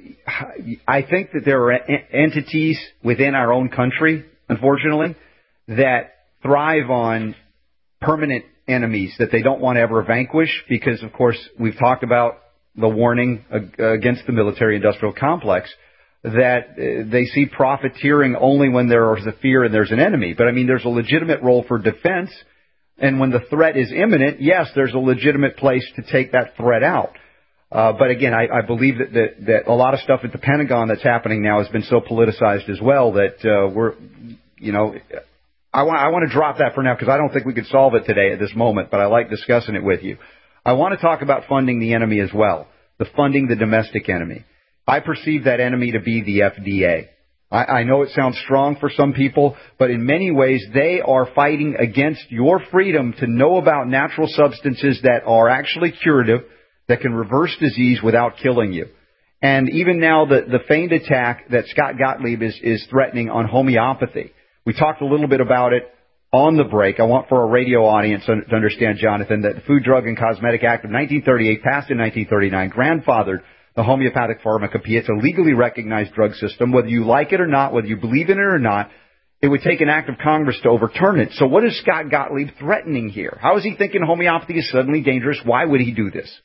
I think that there are en- entities within our own country, unfortunately, that thrive on permanent enemies that they don't want to ever vanquish, because, of course, we've talked about the warning against the military-industrial complex, that they see profiteering only when there is a fear and there's an enemy. But, I mean, there's a legitimate role for defense, and when the threat is imminent, yes, there's a legitimate place to take that threat out. Uh, but, again, I, I believe that, that, that a lot of stuff at the Pentagon that's happening now has been so politicized as well that uh, we're, you know, I want, I want to drop that for now, because I don't think we could solve it today at this moment, but I like discussing it with you. I want to talk about funding the enemy as well, the funding the domestic enemy. I perceive that enemy to be the F D A. I, I know it sounds strong for some people, but in many ways they are fighting against your freedom to know about natural substances that are actually curative, that can reverse disease without killing you. And even now, the, the feigned attack that Scott Gottlieb is, is threatening on homeopathy. We talked a little bit about it on the break. I want for our radio audience to understand, Jonathan, that the Food, Drug, and Cosmetic Act of nineteen thirty-eight, passed in nineteen thirty-nine, grandfathered the homeopathic pharmacopoeia. It's a legally recognized drug system. Whether you like it or not, whether you believe in it or not, it would take an act of Congress to overturn it. So what is Scott Gottlieb threatening here? How is he thinking homeopathy is suddenly dangerous? Why would he do this?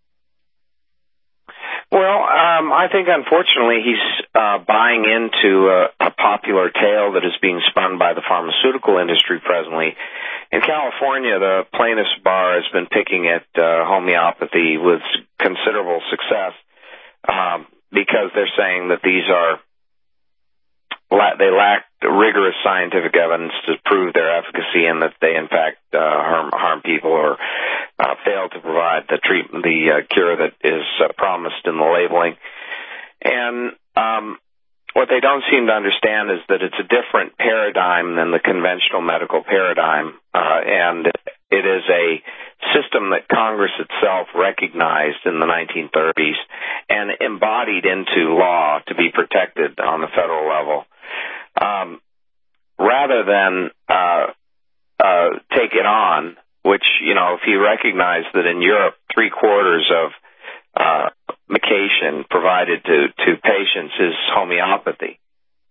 Well, um, I think, unfortunately, he's uh, buying into a, a popular tale that is being spun by the pharmaceutical industry presently. In California, the plaintiffs' bar has been picking at uh, homeopathy with considerable success um, because they're saying that these are they lack rigorous scientific evidence to prove their efficacy, and that they, in fact, uh, harm, harm people or uh, fail to provide the treatment, the uh, cure that is uh, promised in the labeling. And um, what they don't seem to understand is that it's a different paradigm than the conventional medical paradigm, uh, and it is a system that Congress itself recognized in the nineteen thirties and embodied into law to be protected on the federal level. Um, rather than uh, uh, take it on, which, you know, if you recognize that in Europe, three quarters of uh, medication provided to, to patients is homeopathy.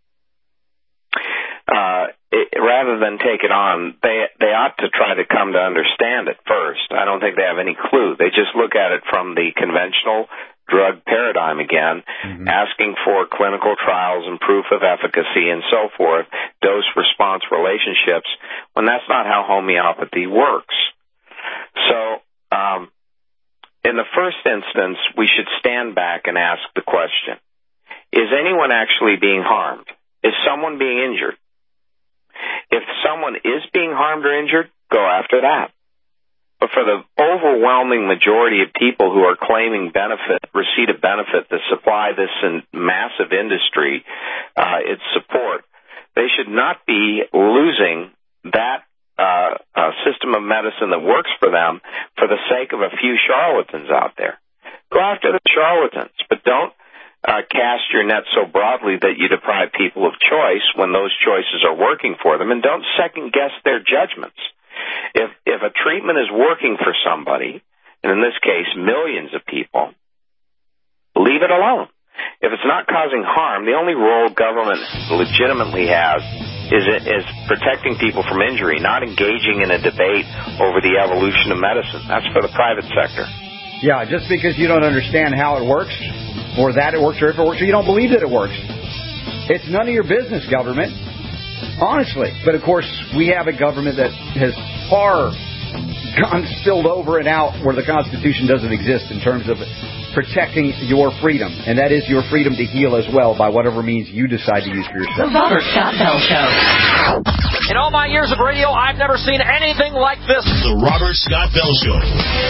Uh, it, rather than take it on, they they ought to try to come to understand it first. I don't think they have any clue. They just look at it from the conventional drug paradigm again, mm-hmm. asking for clinical trials and proof of efficacy and so forth, dose-response relationships, when that's not how homeopathy works. So, um, in the first instance, we should stand back and ask the question, is anyone actually being harmed? Is someone being injured? If someone is being harmed or injured, go after that. But for the overwhelming majority of people who are claiming benefit, receipt of benefit to supply this in massive industry, uh, its support, they should not be losing that uh, uh, system of medicine that works for them for the sake of a few charlatans out there. Go after the charlatans, but don't Uh, cast your net so broadly that you deprive people of choice when those choices are working for them, and don't second-guess their judgments. If if a treatment is working for somebody, and in this case millions of people, leave it alone. If it's not causing harm, the only role government legitimately has is is protecting people from injury, not engaging in a debate over the evolution of medicine. That's for the private sector. Yeah, just because you don't understand how it works, or that it works, or if it works, or you don't believe that it works, it's none of your business, government. Honestly. But, of course, we have a government that has far gone spilled over and out where the Constitution doesn't exist in terms of protecting your freedom. And that is your freedom to heal as well by whatever means you decide to use for yourself. The Robert Scott Bell Show. In all my years of radio, I've never seen anything like this. The Robert Scott Bell Show.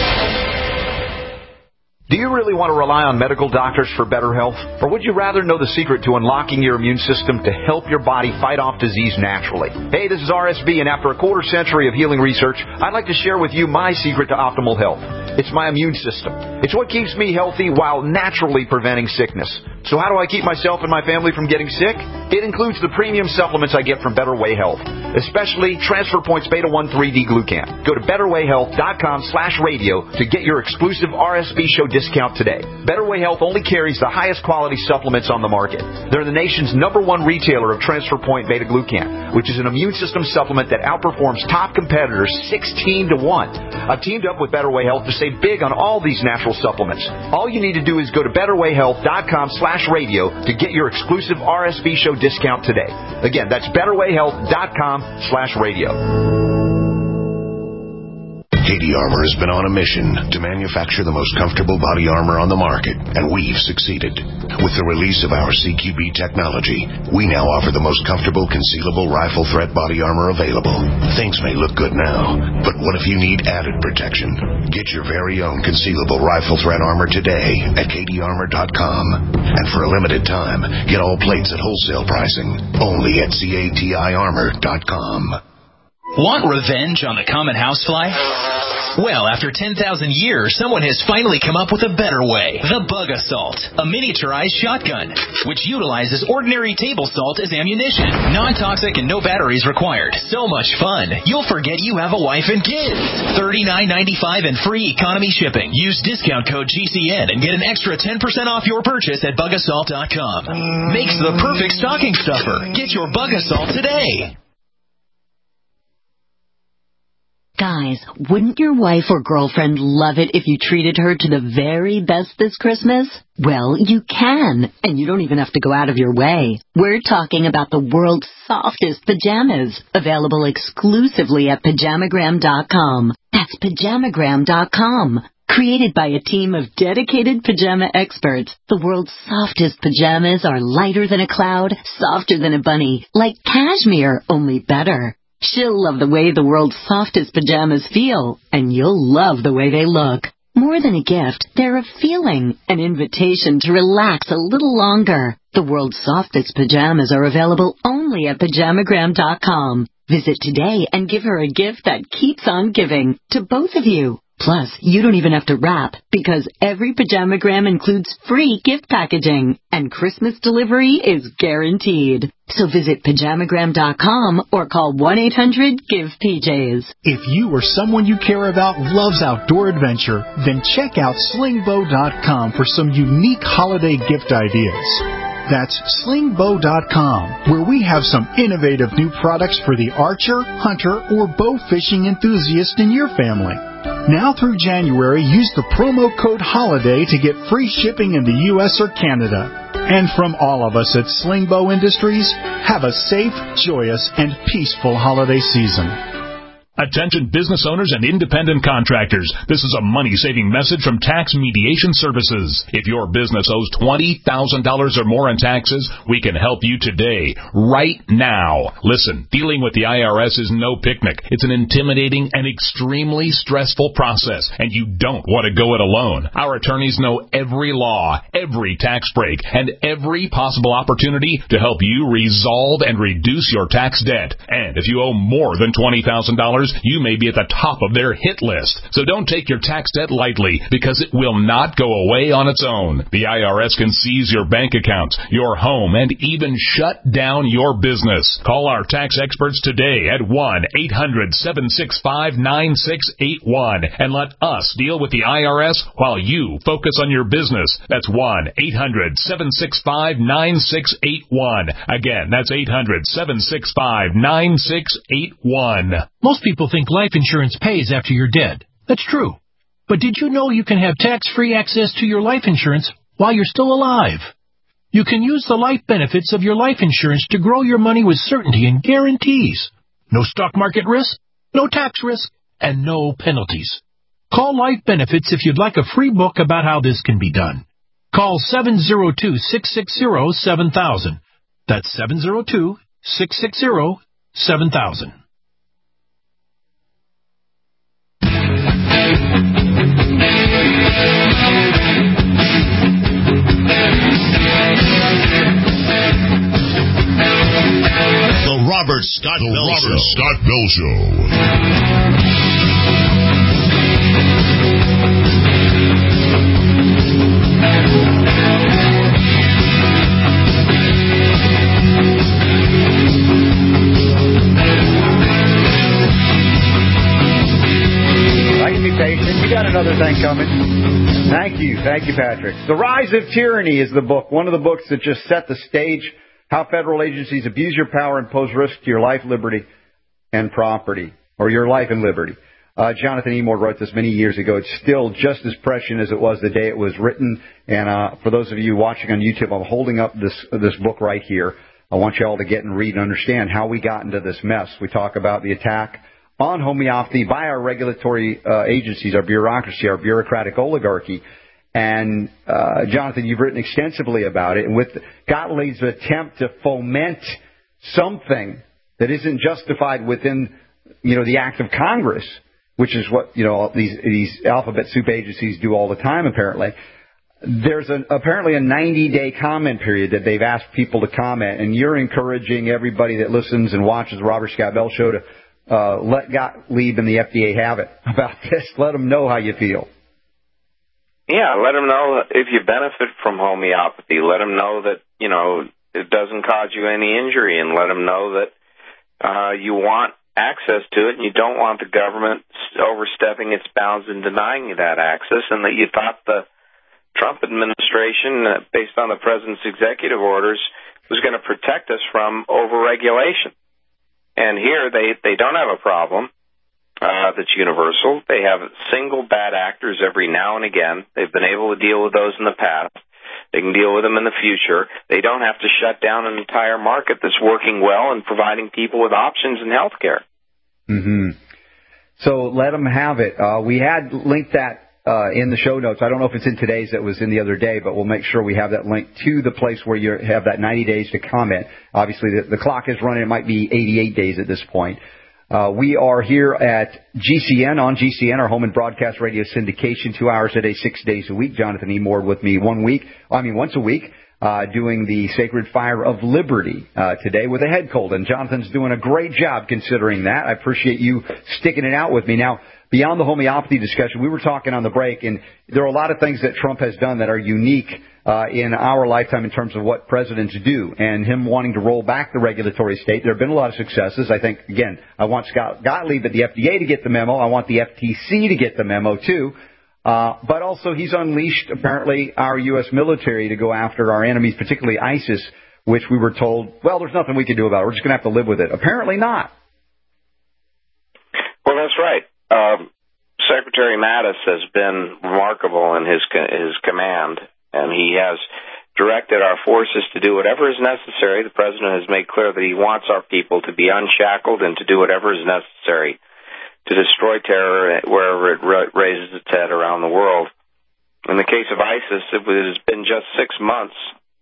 Do you really want to rely on medical doctors for better health? Or would you rather know the secret to unlocking your immune system to help your body fight off disease naturally? Hey, this is R S B, and after a quarter century of healing research, I'd like to share with you my secret to optimal health. It's my immune system. It's what keeps me healthy while naturally preventing sickness. So how do I keep myself and my family from getting sick? It includes the premium supplements I get from Better Way Health, especially Transfer Points Beta one three D Glucan. Go to betterwayhealth.com slash radio to get your exclusive R S B show discount today. Better Way Health only carries the highest quality supplements on the market. They're the nation's number one retailer of Transfer Point Beta Glucan, which is an immune system supplement that outperforms top competitors sixteen to one. I've teamed up with Better Way Health to save big on all these natural supplements. All you need to do is go to betterwayhealth.com slash radio to get your exclusive R S B show discount today. Again, that's betterwayhealth.com slash radio. K D Armor has been on a mission to manufacture the most comfortable body armor on the market, and we've succeeded. With the release of our C Q B technology, we now offer the most comfortable concealable rifle threat body armor available. Things may look good now, but what if you need added protection? Get your very own concealable rifle threat armor today at K D armor dot com. And for a limited time, get all plates at wholesale pricing, only at C A T I armor dot com. Want revenge on the common housefly? Well, after ten thousand years, someone has finally come up with a better way. The Bug Assault, a miniaturized shotgun, which utilizes ordinary table salt as ammunition. Non-toxic and no batteries required. So much fun, you'll forget you have a wife and kids. thirty-nine ninety-five and free economy shipping. Use discount code G C N and get an extra ten percent off your purchase at bug assault dot com. Makes the perfect stocking stuffer. Get your Bug Assault today. Guys, wouldn't your wife or girlfriend love it if you treated her to the very best this Christmas? Well, you can, and you don't even have to go out of your way. We're talking about the world's softest pajamas, available exclusively at pajamagram dot com. That's pajamagram dot com. Created by a team of dedicated pajama experts, the world's softest pajamas are lighter than a cloud, softer than a bunny, like cashmere, only better. She'll love the way the world's softest pajamas feel, and you'll love the way they look. More than a gift, they're a feeling, an invitation to relax a little longer. The world's softest pajamas are available only at pajamagram dot com. Visit today and give her a gift that keeps on giving to both of you. Plus, you don't even have to wrap because every Pajamagram includes free gift packaging and Christmas delivery is guaranteed. So visit pajamagram dot com or call one eight hundred give P Js. If you or someone you care about loves outdoor adventure, then check out sling bow dot com for some unique holiday gift ideas. That's sling bow dot com, where we have some innovative new products for the archer, hunter, or bow fishing enthusiast in your family. Now through January, use the promo code HOLIDAY to get free shipping in the U S or Canada. And from all of us at Sling Bow Industries, have a safe, joyous, and peaceful holiday season. Attention business owners and independent contractors. This is a money-saving message from Tax Mediation Services. If your business owes twenty thousand dollars or more in taxes, we can help you today, right now. Listen, dealing with the I R S is no picnic. It's an intimidating and extremely stressful process, and you don't want to go it alone. Our attorneys know every law, every tax break, and every possible opportunity to help you resolve and reduce your tax debt. And if you owe more than twenty thousand dollars, you may be at the top of their hit list. So don't take your tax debt lightly, because it will not go away on its own. The I R S can seize your bank accounts, your home, and even shut down your business. Call our tax experts today at one eight hundred seven six five nine six eight one and let us deal with the I R S while you focus on your business. That's one eight hundred seven six five nine six eight one. Again, that's eight hundred seven six five nine six eight one. Most people think life insurance pays after you're dead. That's true. But did you know you can have tax-free access to your life insurance while you're still alive? You can use the life benefits of your life insurance to grow your money with certainty and guarantees. No stock market risk, no tax risk, and no penalties. Call Life Benefits if you'd like a free book about how this can be done. Call seven oh two, six six zero, seven thousand. That's seven oh two, six six zero, seven thousand. The Robert Scott the Bell Robert Show. Scott Bell Show. I can be patient. You got another thing coming. Thank you. Thank you, Patrick. The Rise of Tyranny is the book, one of the books that just set the stage. How federal agencies abuse your power and pose risk to your life, liberty, and property, or your life and liberty. Uh, Jonathan Emord wrote this many years ago. It's still just as prescient as it was the day it was written. And uh, for those of you watching on YouTube, I'm holding up this this book right here. I want you all to get and read and understand how we got into this mess. We talk about the attack on homeopathy by our regulatory uh, agencies, our bureaucracy, our bureaucratic oligarchy. And, uh, Jonathan, you've written extensively about it. And with Gottlieb's attempt to foment something that isn't justified within, you know, the act of Congress, which is what, you know, these, these alphabet soup agencies do all the time, apparently. There's an, apparently a ninety-day comment period that they've asked people to comment. And you're encouraging everybody that listens and watches the Robert Scott Bell Show to uh, let Gottlieb and the F D A have it about this. Let them know how you feel. Yeah, let them know if you benefit from homeopathy. Let them know that, you know, it doesn't cause you any injury, and let them know that uh, you want access to it and you don't want the government overstepping its bounds and denying you that access, and that you thought the Trump administration, uh, based on the president's executive orders, was going to protect us from overregulation. And here they, they don't have a problem. Uh, that's universal. They have single bad actors every now and again. They've been able to deal with those in the past. They can deal with them in the future. They don't have to shut down an entire market that's working well and providing people with options in health care. Mm-hmm. So let them have it. Uh, we had linked that uh, in the show notes. I don't know if it's in today's. That was in the other day, but we'll make sure we have that link to the place where you have that ninety days to comment. Obviously, the, the clock is running. It might be eighty-eight days at this point. Uh, we are here at G C N, on G C N, our home and broadcast radio syndication, two hours a day, six days a week. Jonathan Emord with me one week, I mean once a week. uh, doing the Sacred Fire of Liberty uh, today with a head cold. And Jonathan's doing a great job considering that. I appreciate you sticking it out with me. Now, beyond the homeopathy discussion, we were talking on the break, and there are a lot of things that Trump has done that are unique uh, in our lifetime in terms of what presidents do, and him wanting to roll back the regulatory state. There have been a lot of successes. I think, again, I want Scott Gottlieb at the F D A to get the memo. I want the F T C to get the memo, too. Uh, but also he's unleashed, apparently, our U S military to go after our enemies, particularly ISIS, which we were told, well, there's nothing we can do about it. We're just going to have to live with it. Apparently not. Well, that's right. Um, Secretary Mattis has been remarkable in his his command, and he has directed our forces to do whatever is necessary. The president has made clear that he wants our people to be unshackled and to do whatever is necessary to destroy terror wherever it raises its head around the world. In the case of ISIS, it has been just six months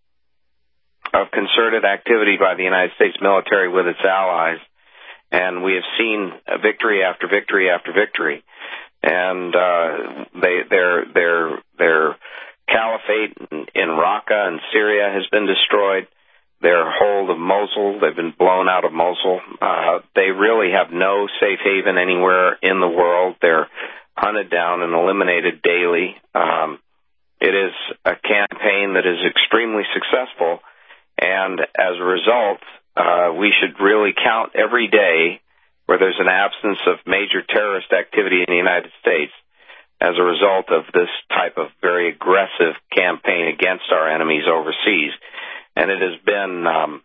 of concerted activity by the United States military with its allies, and we have seen victory after victory after victory. And uh, they, their their their caliphate in, in Raqqa and Syria has been destroyed. Their hold of Mosul, they've been blown out of Mosul. Uh, they really have no safe haven anywhere in the world. They're hunted down and eliminated daily. Um, it is a campaign that is extremely successful, and as a result, uh, we should really count every day where there's an absence of major terrorist activity in the United States as a result of this type of very aggressive campaign against our enemies overseas. And it has been um,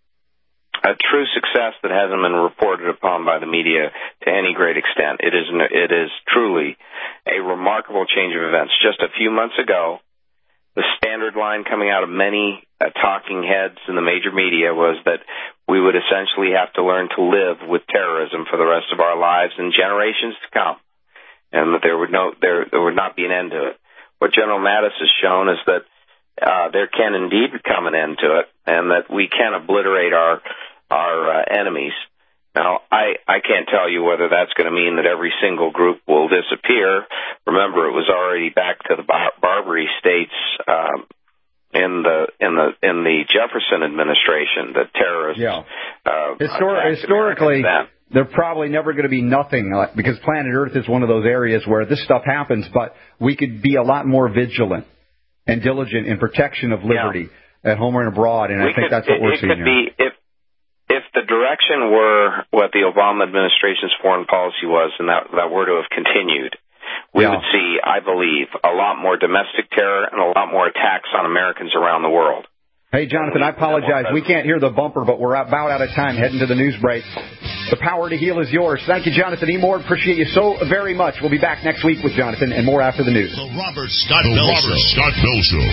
a true success that hasn't been reported upon by the media to any great extent. It is it is truly a remarkable change of events. Just a few months ago, the standard line coming out of many uh, talking heads in the major media was that we would essentially have to learn to live with terrorism for the rest of our lives and generations to come, and that there would no there, there would not be an end to it. What General Mattis has shown is that Uh, there can indeed come an end to it, and that we can obliterate our our uh, enemies. Now, I, I can't tell you whether that's going to mean that every single group will disappear. Remember, it was already back to the Bar- Barbary states um, in the in the in the Jefferson administration that terrorists. Yeah. Uh, Histor- historically, they're probably never going to be nothing uh, because planet Earth is one of those areas where this stuff happens. But we could be a lot more vigilant and diligent in protection of liberty yeah. at home and abroad, and we I think could, that's what it, we're it seeing could here. Be, if, if the direction were what the Obama administration's foreign policy was, and that, that were to have continued, we yeah. would see, I believe, a lot more domestic terror and a lot more attacks on Americans around the world. Hey, Jonathan, I apologize. We can't hear the bumper, but we're about out of time heading to the news break. The power to heal is yours. Thank you, Jonathan E. Moore. Appreciate you so very much. We'll be back next week with Jonathan and more after the news. The Robert Scott Bell Show. Robert Scott Bell Show.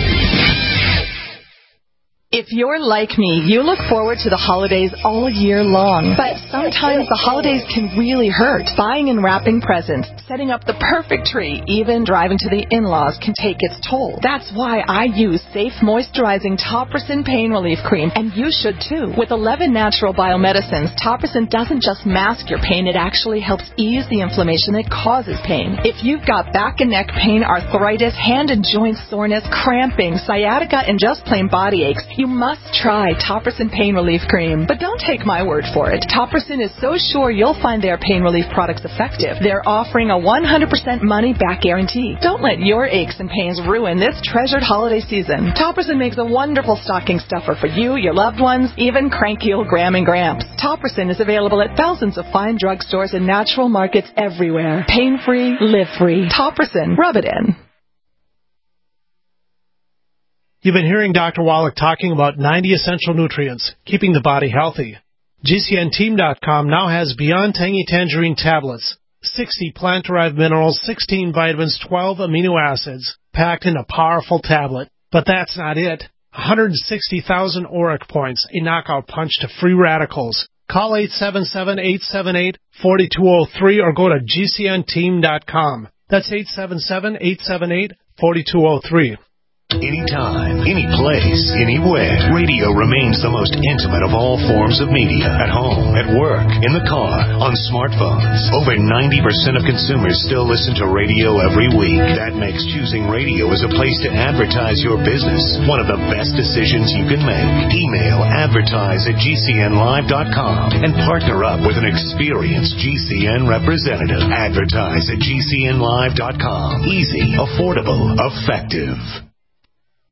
If you're like me, you look forward to the holidays all year long. But sometimes the holidays can really hurt. Buying and wrapping presents, setting up the perfect tree, even driving to the in-laws can take its toll. That's why I use Safe Moisturizing Topricin Pain Relief Cream, and you should too. With eleven natural biomedicines, Topricin doesn't just mask your pain, it actually helps ease the inflammation that causes pain. If you've got back and neck pain, arthritis, hand and joint soreness, cramping, sciatica, and just plain body aches, you must try Topricin Pain Relief Cream. But don't take my word for it. Topricin is so sure you'll find their pain relief products effective. They're offering a one hundred percent money-back guarantee. Don't let your aches and pains ruin this treasured holiday season. Topricin makes a wonderful stocking stuffer for you, your loved ones, even cranky old Gram and Gramps. Topricin is available at thousands of fine drugstores and natural markets everywhere. Pain-free, live-free. Topricin. Rub it in. You've been hearing Doctor Wallach talking about ninety essential nutrients, keeping the body healthy. G C N team dot com now has Beyond Tangy Tangerine tablets, sixty plant-derived minerals, sixteen vitamins, twelve amino acids, packed in a powerful tablet. But that's not it. one hundred sixty thousand auric points, a knockout punch to free radicals. Call eight seven seven, eight seven eight, four two zero three or go to G C N team dot com. That's eight seven seven, eight seven eight, four two zero three. Anytime, any place, anywhere. Radio remains the most intimate of all forms of media. At home, at work, in the car, on smartphones. Over ninety percent of consumers still listen to radio every week. That makes choosing radio as a place to advertise your business one of the best decisions you can make. Email advertise at G C N live dot com and partner up with an experienced G C N representative. Advertise at G C N live dot com. Easy, affordable, effective.